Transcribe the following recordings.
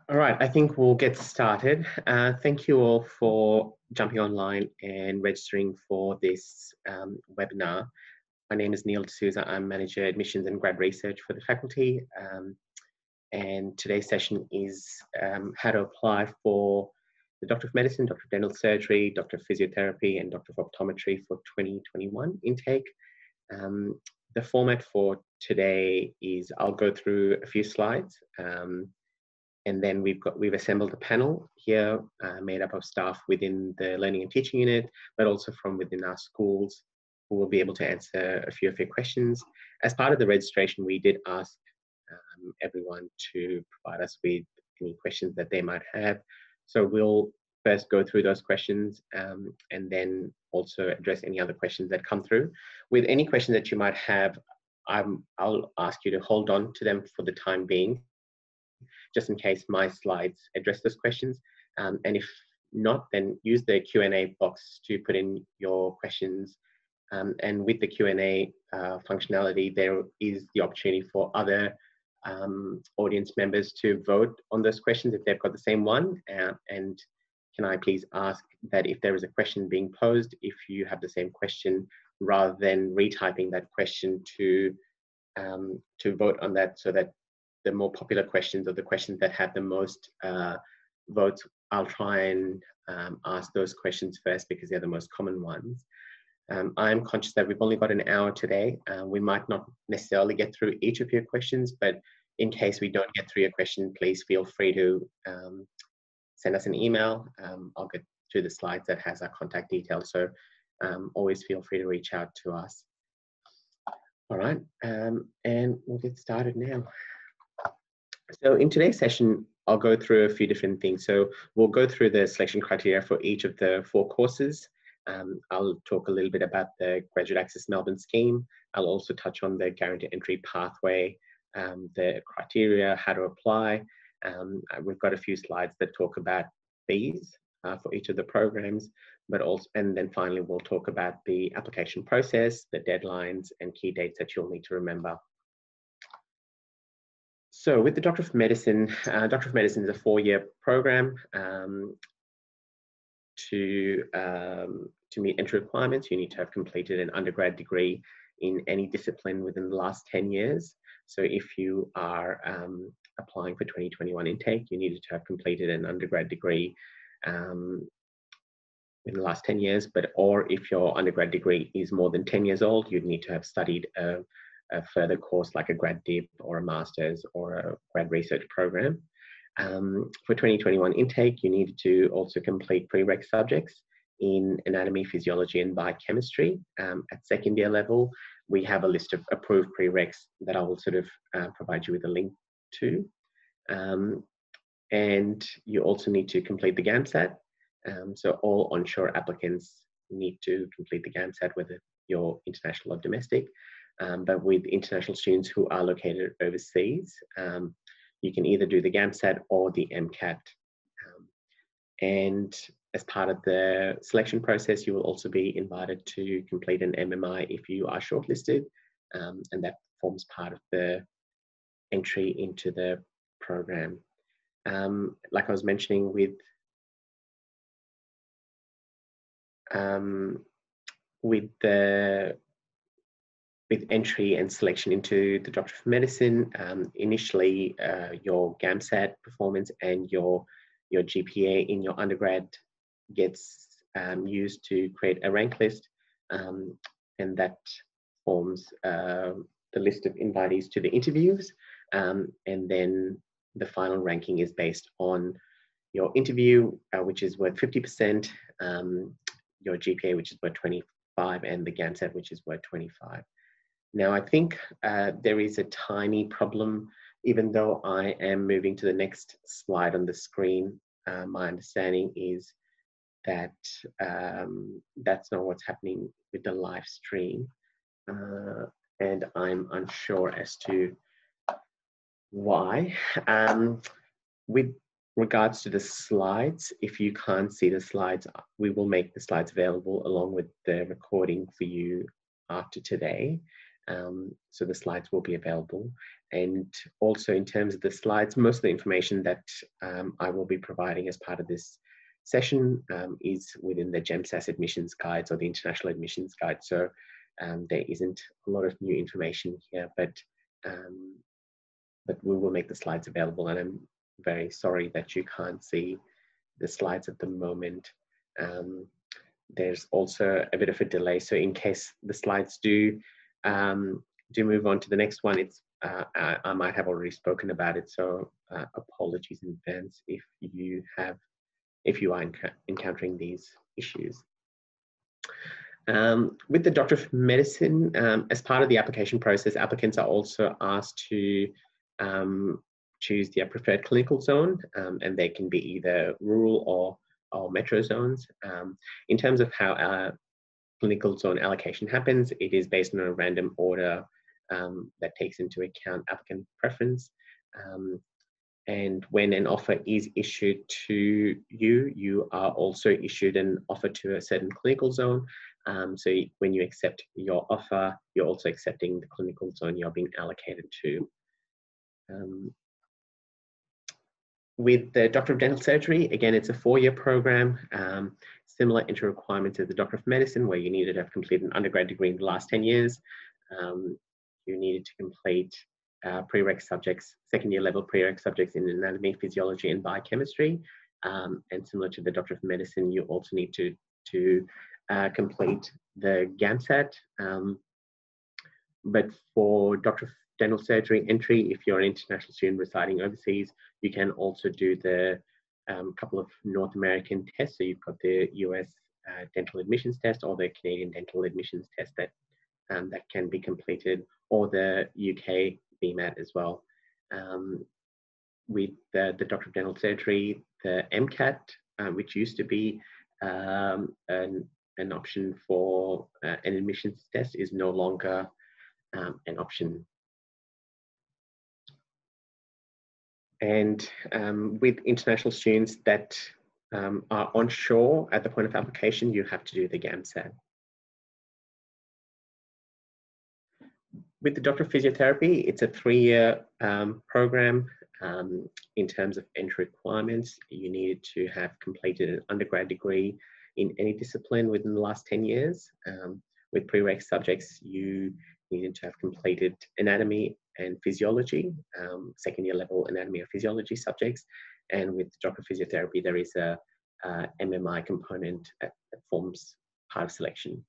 All right, I think we'll get started. Thank you all for jumping online and registering for this webinar. My name is Neil D'Souza. I'm Manager Admissions and Grad Research for the faculty. And today's session is how to apply for the Doctor of Medicine, Doctor of Dental Surgery, Doctor of Physiotherapy, and Doctor of Optometry for 2021 intake. The format for today is I'll go through a few slides. And then we've assembled a panel here made up of staff within the Learning and Teaching Unit, but also from within our schools, who will be able to answer a few of your questions. As part of the registration, we did ask everyone to provide us with any questions that they might have. So we'll first go through those questions and then also address any other questions that come through. With any question that you might have, I'll ask you to hold on to them for the time being, just in case my slides address those questions. And if not, then use the Q&A box to put in your questions. And with the Q&A functionality, there is the opportunity for other audience members to vote on those questions if they've got the same one. And can I please ask that if there is a question being posed, if you have the same question, rather than retyping that question to vote on that, so that the more popular questions or the questions that have the most votes, I'll try and ask those questions first because they're the most common ones. I'm conscious that we've only got an hour today. We might not necessarily get through each of your questions, but in case we don't get through your question, please feel free to send us an email. I'll get through the slides that has our contact details, so always feel free to reach out to us. All right, and we'll get started now. So in today's session, I'll go through a few different things. So we'll go through the selection criteria for each of the 4 courses. I'll talk a little bit about the Graduate Access Melbourne scheme. I'll also touch on the guaranteed entry pathway, the criteria, how to apply. We've got a few slides that talk about fees for each of the programs, but also, and then finally we'll talk about the application process, the deadlines, and key dates that you'll need to remember. So with the Doctor of Medicine is a 4-year program. To meet entry requirements, you need to have completed an undergrad degree in any discipline within the last 10 years. So if you are applying for 2021 intake, you needed to have completed an undergrad degree in the last 10 years, or if your undergrad degree is more than 10 years old, you'd need to have studied a further course like a grad dip or a master's or a grad research program. For 2021 intake, you needed to also complete prereq subjects in anatomy, physiology, and biochemistry. At second year level, we have a list of approved prereqs that I will sort of provide you with a link to. And you also need to complete the GAMSAT. So all onshore applicants need to complete the GAMSAT, whether you're international or domestic. But with international students who are located overseas, you can either do the GAMSAT or the MCAT. And as part of the selection process, you will also be invited to complete an MMI if you are shortlisted, and that forms part of the entry into the program. Like I was mentioning with entry and selection into the Doctor of Medicine, initially your GAMSAT performance and your GPA in your undergrad gets used to create a rank list, and that forms the list of invitees to the interviews, and then the final ranking is based on your interview, which is worth 50%, your GPA, which is worth 25, and the GAMSAT, which is worth 25. Now, I think there is a tiny problem, even though I am moving to the next slide on the screen. My understanding is that that's not what's happening with the live stream. And I'm unsure as to why. With regards to the slides, if you can't see the slides, we will make the slides available along with the recording for you after today. So the slides will be available. And also in terms of the slides, most of the information that I will be providing as part of this session is within the GEMSAS admissions guides or the international admissions guide. So there isn't a lot of new information here, but we will make the slides available, and I'm very sorry that you can't see the slides at the moment. There's also a bit of a delay, so in case the slides do move on to the next one, it's I might have already spoken about it, so apologies in advance if you are encountering these issues. With the Doctor of Medicine, as part of the application process, applicants are also asked to choose their preferred clinical zone, and they can be either rural or metro zones. In terms of how our clinical zone allocation happens, it is based on a random order that takes into account applicant preference. And when an offer is issued to you, you are also issued an offer to a certain clinical zone. So when you accept your offer, you're also accepting the clinical zone you're being allocated to. With the Doctor of Dental Surgery, again, it's a 4-year program, similar entry requirements as the Doctor of Medicine, where you needed to have completed an undergrad degree in the last 10 years. You needed to complete prereq subjects, second-year level prereq subjects in anatomy, physiology, and biochemistry. And similar to the Doctor of Medicine, you also need to complete the GAMSAT. But for Doctor of Dental Surgery entry, if you're an international student residing overseas, you can also do the couple of North American tests. So you've got the US dental admissions test or the Canadian dental admissions test that can be completed, or the UK BMAT as well. With the Doctor of Dental Surgery, the MCAT, which used to be an option for an admissions test, is no longer an option. And with international students that are onshore at the point of application, you have to do the GAMSAT. With the Doctor of Physiotherapy, it's a 3-year program. In terms of entry requirements, you needed to have completed an undergrad degree in any discipline within the last 10 years. With prereq subjects, you needed to have completed anatomy and physiology, second-year level anatomy or physiology subjects. And with Doctor of Physiotherapy, there is a MMI component that forms part of selection.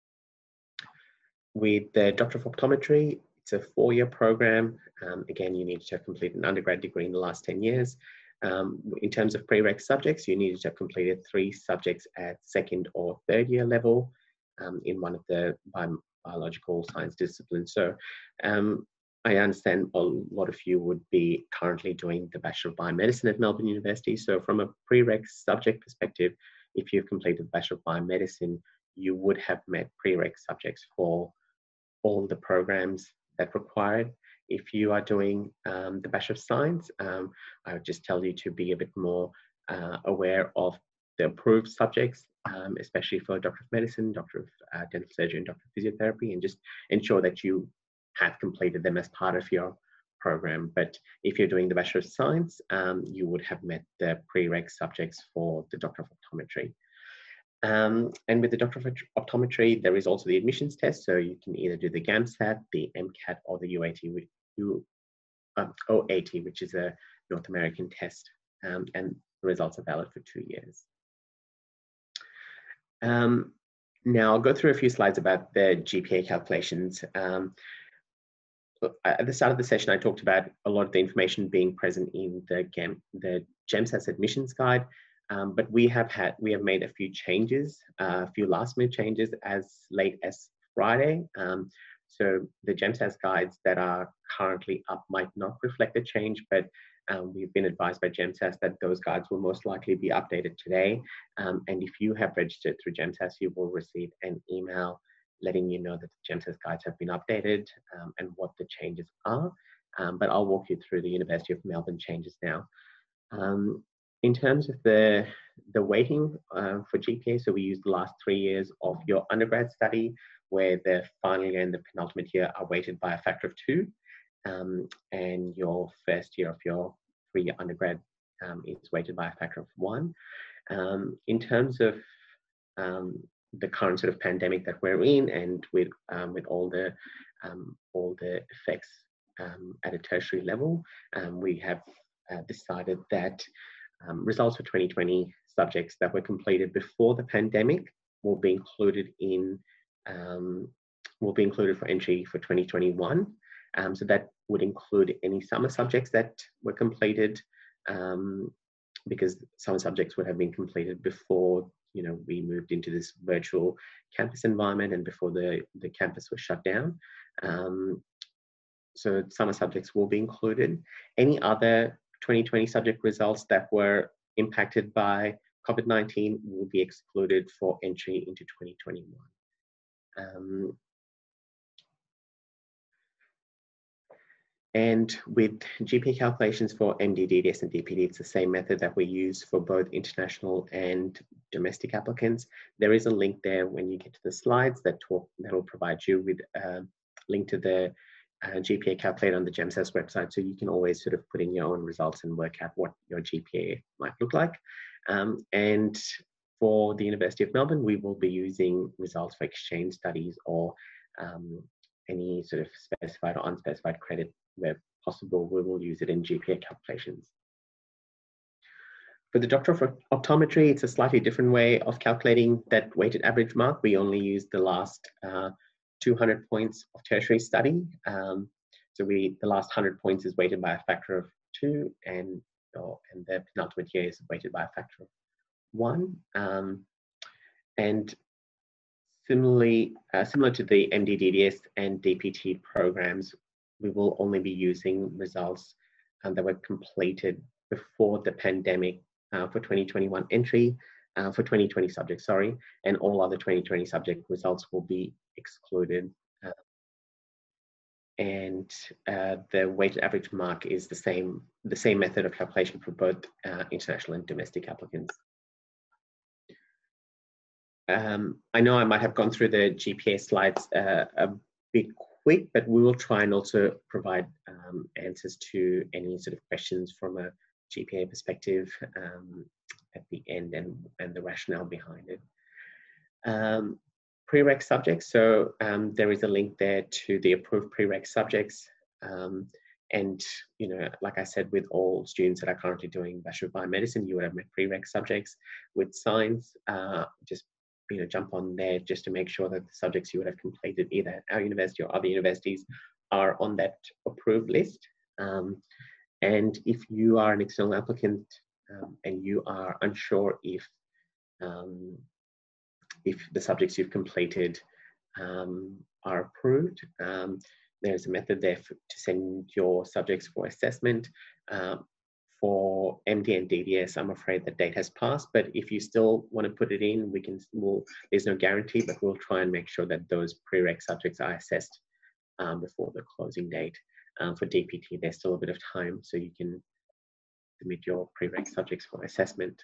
With the Doctor of Optometry, it's a 4-year program. Again, you need to have completed an undergrad degree in the last 10 years. In terms of prereq subjects, you needed to have completed 3 subjects at 2nd or 3rd year level in one of the biological science disciplines. So I understand a lot of you would be currently doing the Bachelor of Biomedicine at Melbourne University. So from a prereq subject perspective, if you've completed the Bachelor of Biomedicine, you would have met prereq subjects for all the programs that required. If you are doing the Bachelor of Science, I would just tell you to be a bit more aware of the approved subjects, especially for Doctor of Medicine, Doctor of Dental Surgery, and Doctor of Physiotherapy, and just ensure that you have completed them as part of your program. But if you're doing the Bachelor of Science, you would have met the prereq subjects for the Doctor of Optometry. And with the Doctor of Optometry, there is also the admissions test. So you can either do the GAMSAT, the MCAT, or the OAT, which is a North American test. And the results are valid for 2 years. Now I'll go through a few slides about the GPA calculations. At the start of the session, I talked about a lot of the information being present in the GEMSAS admissions guide. But we have made a few changes, a few last-minute changes as late as Friday. So the GEMSAS guides that are currently up might not reflect the change, but we've been advised by GEMSAS that those guides will most likely be updated today. And if you have registered through GEMSAS, you will receive an email letting you know that the GEMSAS guides have been updated and what the changes are. But I'll walk you through the University of Melbourne changes now. In terms of the weighting for GPA, so we use the last 3 years of your undergrad study, where the final year and the penultimate year are weighted by a factor of 2. and your first year of your 3-year undergrad is weighted by a factor of 1. In terms of the current sort of pandemic that we're in, and with all the effects at a tertiary level, we have decided that results for 2020 subjects that were completed before the pandemic will be included for entry for 2021. So that would include any summer subjects that were completed, because summer subjects would have been completed before we moved into this virtual campus environment and before the campus was shut down. So summer subjects will be included. Any other 2020 subject results that were impacted by COVID-19 will be excluded for entry into 2021. And with GPA calculations for MD, DDS and DPD, it's the same method that we use for both international and domestic applicants. There is a link there when you get to the slides that will provide you with a link to the GPA calculator on the GEMSAS website, so you can always sort of put in your own results and work out what your GPA might look like. And for the University of Melbourne, we will be using results for exchange studies or any sort of specified or unspecified credit. Where possible, we will use it in GPA calculations. For the Doctor of Optometry, it's a slightly different way of calculating that weighted average mark. We only use the last 200 points of tertiary study. So the last 100 points is weighted by a factor of 2, and the penultimate year is weighted by a factor of 1. And similarly, similar to the MD, DDS and DPT programs, we will only be using results that were completed before the pandemic for 2021 entry, for 2020 subjects, sorry, and all other 2020 subject results will be excluded. And the weighted average mark is the same method of calculation for both international and domestic applicants. I know I might have gone through the GPA slides a bit quick, but we will try and also provide answers to any sort of questions from a GPA perspective at the end, and the rationale behind it. Prereq subjects, so there is a link there to the approved prereq subjects, and like I said, with all students that are currently doing Bachelor of Biomedicine, you would have met prereq subjects. With science, just jump on there just to make sure that the subjects you would have completed either at our university or other universities are on that approved list. And if you are an external applicant and you are unsure if the subjects you've completed are approved, there's a method there to send your subjects for assessment. For MD and DDS, I'm afraid the date has passed, but if you still want to put it in, there's no guarantee, but we'll try and make sure that those prereq subjects are assessed before the closing date. For DPT, there's still a bit of time, so you can submit your prereq subjects for assessment.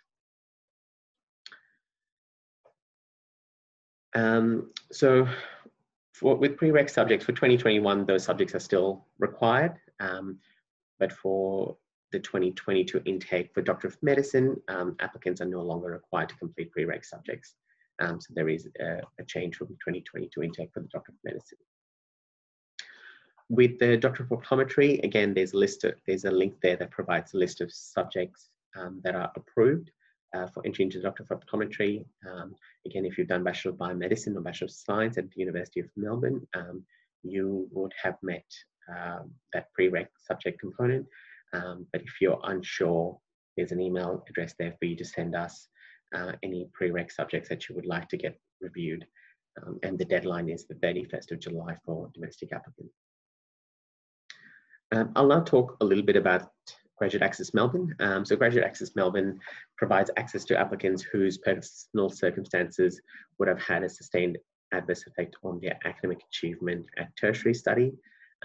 So with prereq subjects for 2021, those subjects are still required, but for the 2022 intake for Doctor of Medicine, applicants are no longer required to complete prereq subjects. So there is a change from the 2022 intake for the Doctor of Medicine. With the Doctor of Optometry, again, there's a link there that provides a list of subjects that are approved for entry into Doctor of Optometry. Again, if you've done Bachelor of Biomedicine or Bachelor of Science at the University of Melbourne, you would have met that prereq subject component. But if you're unsure, there's an email address there for you to send us any prereq subjects that you would like to get reviewed. And the deadline is the 31st of July for domestic applicants. I'll now talk a little bit about Graduate Access Melbourne. So Graduate Access Melbourne provides access to applicants whose personal circumstances would have had a sustained adverse effect on their academic achievement at tertiary study,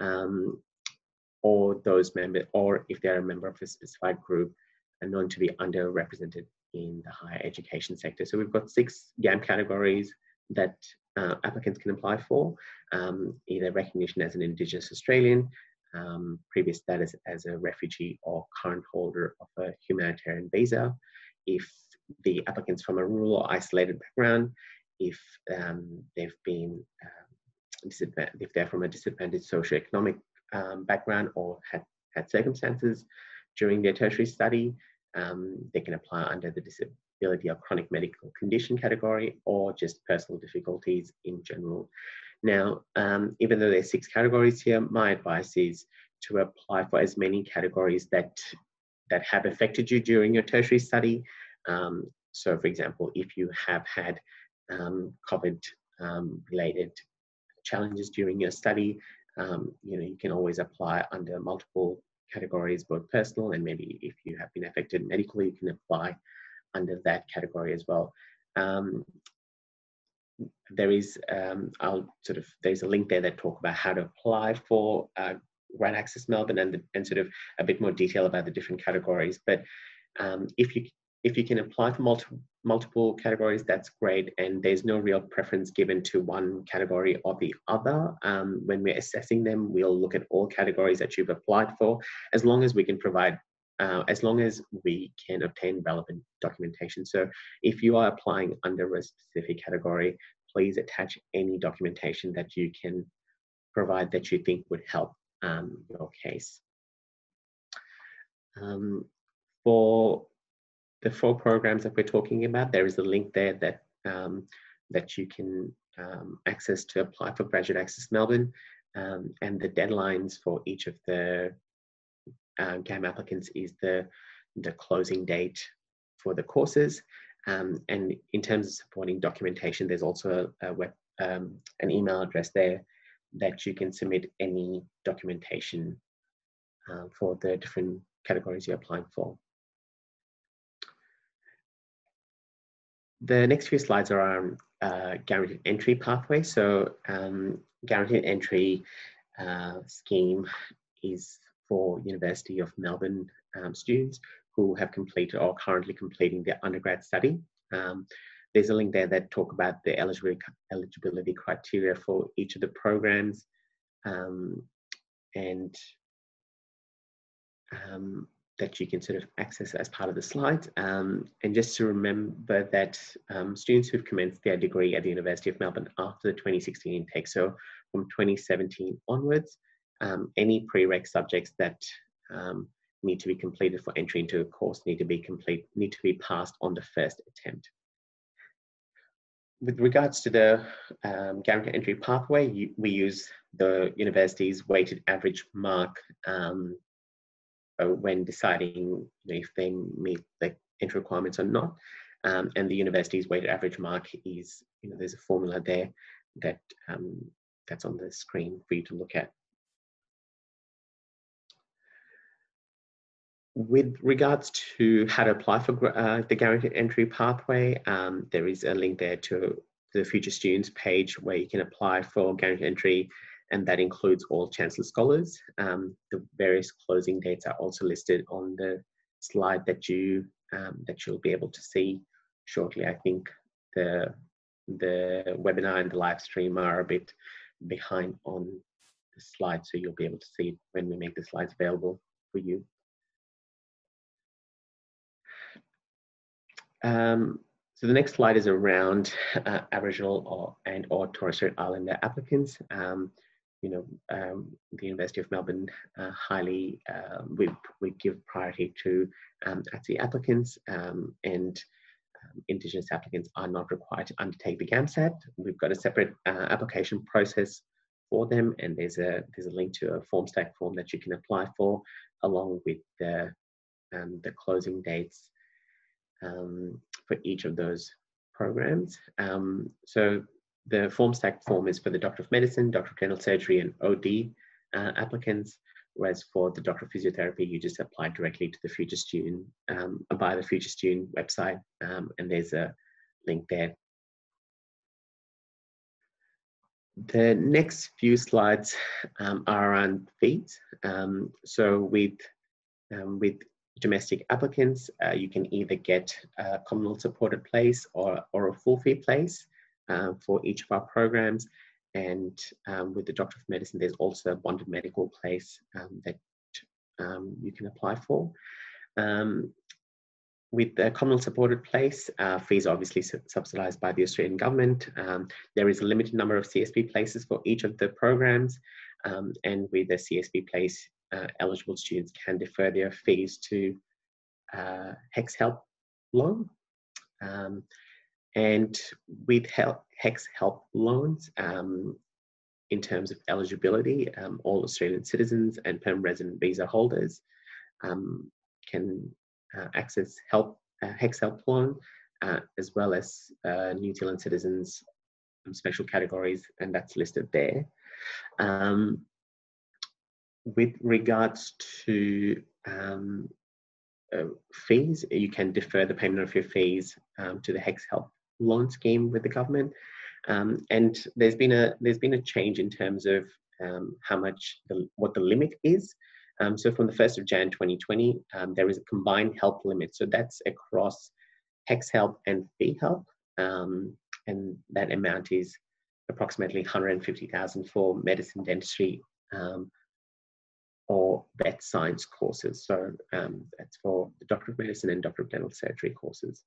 or if they're a member of a specified group and known to be underrepresented in the higher education sector. So we've got 6 GAM categories that applicants can apply for, either recognition as an Indigenous Australian, previous status as a refugee or current holder of a humanitarian visa, if the applicant's from a rural or isolated background, if they've been if they're from a disadvantaged socioeconomic background or had circumstances during their tertiary study, they can apply under the disability or chronic medical condition category, or just personal difficulties in general. Now, even though there's 6 categories here, my advice is to apply for as many categories that have affected you during your tertiary study. So, for example, if you have had COVID related challenges during your study, you can always apply under multiple categories, both personal and maybe if you have been affected medically, you can apply under that category as well. There is there's a link there that talk about how to apply for Grad Access Melbourne and sort of a bit more detail about the different categories. But if you can apply for multiple categories, that's great. And there's no real preference given to one category or the other. When we're assessing them, we'll look at all categories that you've applied for, as long as we can provide, as long as we can obtain relevant documentation. So if you are applying under a specific category, please attach any documentation that you can provide that you think would help your case. For the 4 programs that we're talking about, there is a link there that that you can access to apply for Graduate Access Melbourne, and the deadlines for each of the GAM applicants is the closing date for the courses. And in terms of supporting documentation, there's also an email address there that you can submit any documentation for the different categories you're applying for. The next few slides are on guaranteed entry pathway. So guaranteed entry scheme is for University of Melbourne students who have completed or currently completing their undergrad study. There's a link there that talk about the eligibility criteria for each of the programs, and that you can sort of access as part of the slides. And just to remember that students who've commenced their degree at the University of Melbourne after the 2016 intake, so from 2017 onwards, any prereq subjects that need to be completed for entry into a course need to be passed on the first attempt. With regards to the guaranteed entry pathway, we use the university's weighted average mark when deciding if they meet the entry requirements or not. And the university's weighted average mark is, there's a formula there that that's on the screen for you to look at. With regards to how to apply for the guaranteed entry pathway, there is a link there to the Future Students page where you can apply for guaranteed entry, and that includes all Chancellor Scholars. The various closing dates are also listed on the slide that you'll be able to see shortly. I think the webinar and the live stream are a bit behind on the slide, so you'll be able to see when we make the slides available for you. So the next slide is around Aboriginal or Torres Strait Islander applicants. The University of Melbourne highly we give priority to ATSE applicants, and Indigenous applicants are not required to undertake the GAMSAT. We've got a separate application process for them, and there's a link to a FormStack form that you can apply for, along with the closing dates for each of those programs. So the FormStack form is for the Doctor of Medicine, Doctor of General Surgery, and OD applicants, whereas for the Doctor of Physiotherapy, you just apply directly to the Future Student via the Future Student website, and there's a link there. The next few slides are around fees. So with domestic applicants, you can either get a Commonwealth supported place or a full fee place for each of our programs. And with the Doctor of Medicine, there's also a bonded medical place that you can apply for. With the Commonwealth supported place, fees are obviously subsidised by the Australian government. There is a limited number of CSP places for each of the programs, and with the CSP place, eligible students can defer their fees to HEX Help loan. And with HEX Help loans, in terms of eligibility, all Australian citizens and permanent resident visa holders can access HEX Help loan, as well as New Zealand citizens special categories, and that's listed there. With regards to fees, you can defer the payment of your fees to the HEX Help loan scheme with the government. And there's been a change in terms of what the limit is. So from the 1st of Jan 2020, there is a combined help limit. So that's across HEX Help and Fee Help, and that amount is approximately 150,000 for medicine, dentistry, or vet science courses. So that's for the Doctor of Medicine and Doctor of Dental Surgery courses.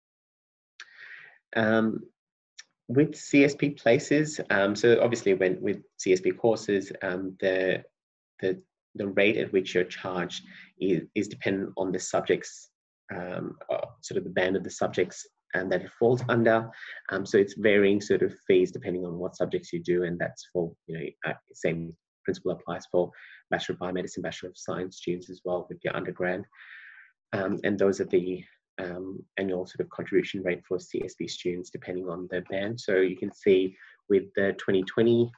With CSP places, so obviously with CSP courses, the rate at which you're charged is dependent on the subjects, sort of the band of the subjects that it falls under. So it's varying sort of fees depending on what subjects you do, and that's for, same principle applies for Bachelor of Biomedicine, Bachelor of Science students as well with your undergrad. And those are the annual sort of contribution rate for CSP students depending on the band. So you can see with the 2020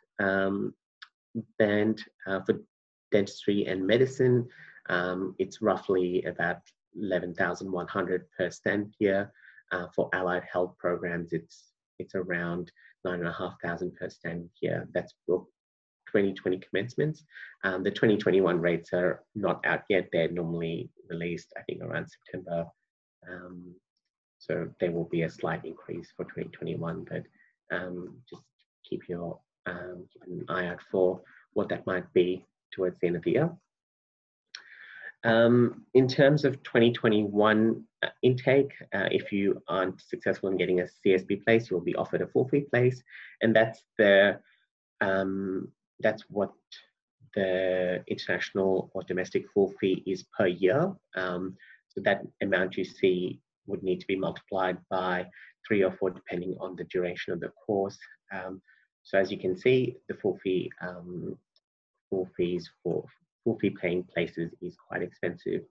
band for dentistry and medicine, it's roughly about 11,100 per stand year. For allied health programs, it's around 9,500 per stand year. That's for 2020 commencements. The 2021 rates are not out yet. They're normally released, I think, around September. So there will be a slight increase for 2021, but just keep an eye out for what that might be towards the end of the year. In terms of 2021 intake, if you aren't successful in getting a CSP place, you will be offered a full fee place, and that's what the international or domestic full fee is per year. So that amount you see would need to be multiplied by 3 or 4 depending on the duration of the course. So as you can see, the full fee paying places is quite expensive.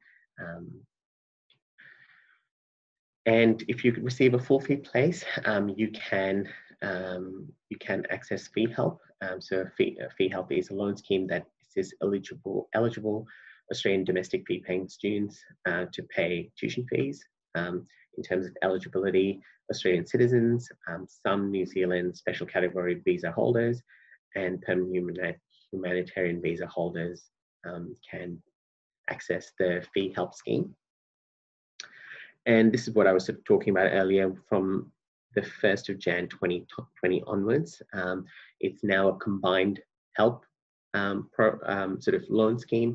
And if you receive a full fee place, you can access Fee Help. So Fee Help is a loan scheme that assists eligible Australian domestic fee paying students to pay tuition fees. In terms of eligibility, Australian citizens, some New Zealand special category visa holders, and permanent humanitarian visa holders can access the Fee Help scheme. And this is what I was sort of talking about earlier. From the 1st of Jan 2020 onwards, it's now a combined help sort of loan scheme,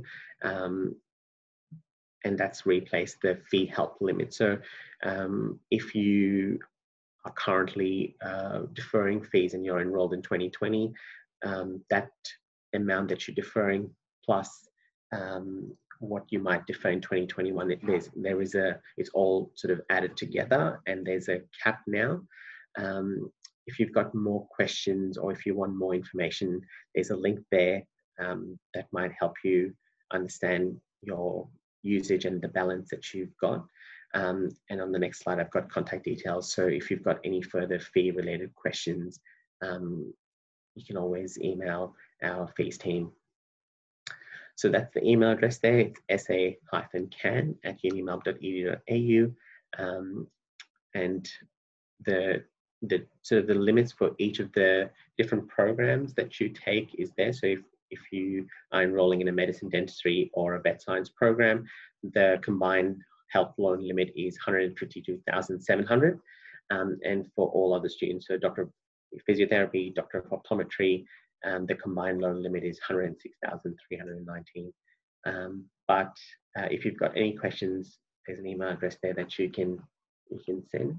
and that's replaced the Fee Help limit. So if you are currently deferring fees and you're enrolled in 2020, that amount that you're deferring plus what you might defer in 2021, it's all sort of added together, and there's a cap now. If you've got more questions or if you want more information, there's a link there that might help you understand your usage and the balance that you've got. And on the next slide, I've got contact details. So if you've got any further fee related questions, you can always email our fees team. So that's the email address there. It's sa-can@unimelb.edu.au, and the sort of the limits for each of the different programs that you take is there. So if you are enrolling in a medicine, dentistry, or a vet science program, the combined health loan limit is 152,700, and for all other students, so Doctor of physiotherapy, doctor of optometry, the combined loan limit is 106,319. But if you've got any questions, there's an email address there that you can send.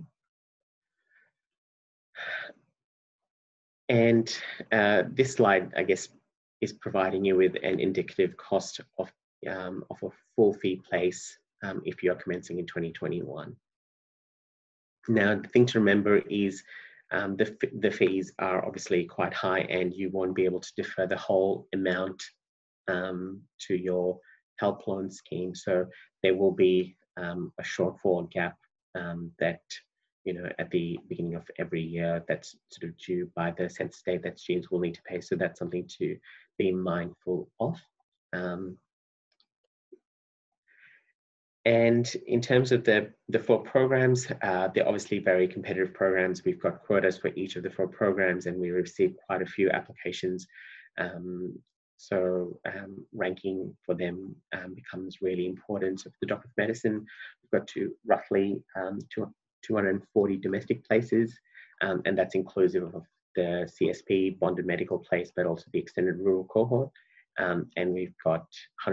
And this slide, I guess, is providing you with an indicative cost of a full fee place if you're commencing in 2021. Now, the thing to remember is the fees are obviously quite high, and you won't be able to defer the whole amount to your help loan scheme. So there will be a shortfall gap that, you know, at the beginning of every year that's sort of due by the census date that students will need to pay. So that's something to be mindful of. And in terms of the 4 programs, they're obviously very competitive programs. We've got quotas for each of the 4 programs, and we received quite a few applications. So ranking for them becomes really important. So for the Doctor of Medicine, we've got roughly 240 domestic places, and that's inclusive of the CSP bonded medical place, but also the extended rural cohort. And we've got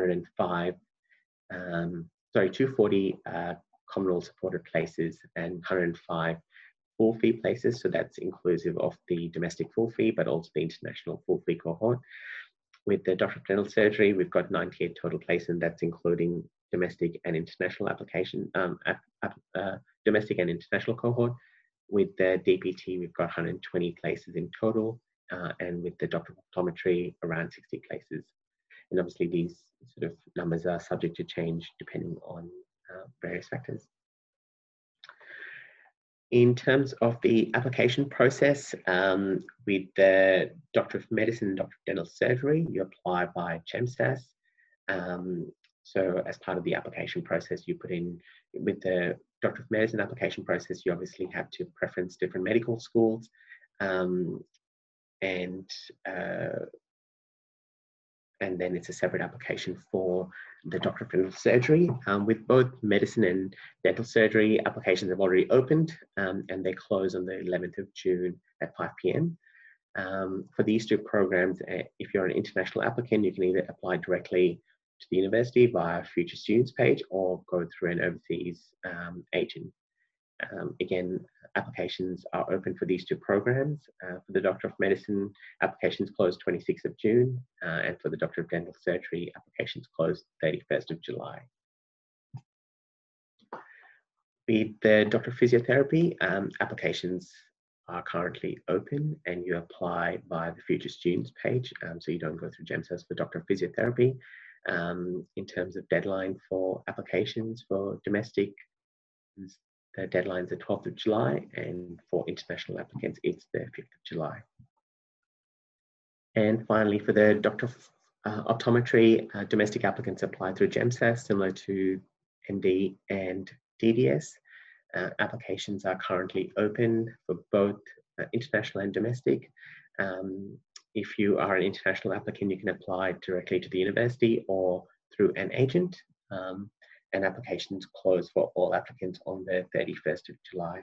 240 Commonwealth supported places and 105 full fee places. So that's inclusive of the domestic full fee, but also the international full fee cohort. With the Doctor of Dental Surgery, we've got 98 total places, and that's including domestic and international application, domestic and international cohort. With the DPT, we've got 120 places in total, and with the Doctor of Optometry, around 60 places. And obviously these sort of numbers are subject to change depending on various factors. In terms of the application process, with the Doctor of Medicine and Doctor of Dental Surgery, you apply by GEMSAS. So as part of the application process, you put in, with the Doctor of Medicine application process, you obviously have to preference different medical schools, and then it's a separate application for the Doctor of Dental Surgery. With both medicine and dental surgery, applications have already opened, and they close on the 11th of June at 5 p.m. For these 2 programs, if you're an international applicant, you can either apply directly to the university via Future Students page or go through an overseas agent. Again, applications are open for these 2 programs. For the Doctor of Medicine, applications close 26th of June, and for the Doctor of Dental Surgery, applications close 31st of July. With the Doctor of Physiotherapy, applications are currently open, and you apply via the Future Students page, so you don't go through GEMSAS for Doctor of Physiotherapy. In terms of deadline for applications for domestic, the deadline's the 12th of July, and for international applicants, it's the 5th of July. And finally, for the Doctor of Optometry, domestic applicants apply through GEMSAS, similar to MD and DDS. Applications are currently open for both international and domestic. If you are an international applicant, you can apply directly to the university or through an agent. And applications close for all applicants on the 31st of July.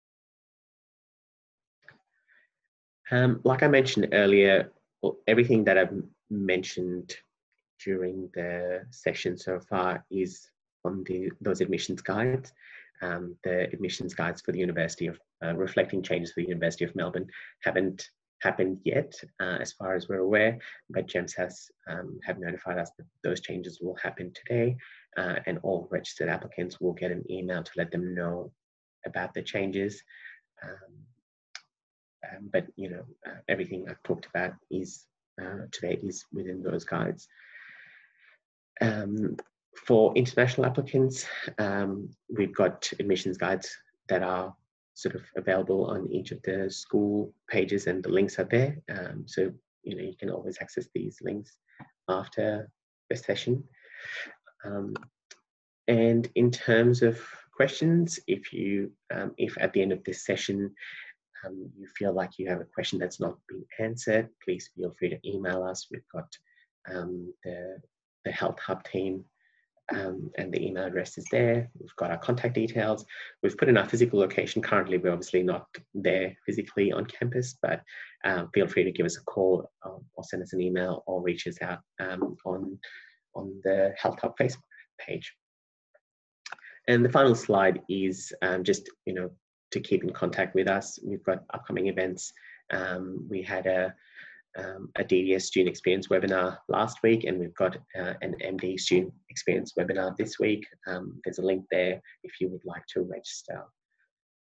Like I mentioned earlier, everything that I've mentioned during the session so far is on those admissions guides. The admissions guides for the University of, reflecting changes for the University of Melbourne haven't happened yet, as far as we're aware, but GEMSAS have notified us that those changes will happen today, and all registered applicants will get an email to let them know about the changes. But you know, everything I've talked about is today is within those guides. For international applicants, we've got admissions guides that are sort of available on each of the school pages, and the links are there. So you know, you can always access these links after the session. And in terms of questions, if at the end of this session you feel like you have a question that's not been answered, please feel free to email us. We've got the Health Hub team and the email address is there. We've got our contact details. We've put in our physical location. Currently, we're obviously not there physically on campus, but feel free to give us a call or send us an email or reach us out on the Health Hub Facebook page. And the final slide is just, to keep in contact with us. We've got upcoming events. We had a DDS student experience webinar last week, and we've got an MD student experience webinar this week. There's a link there if you would like to register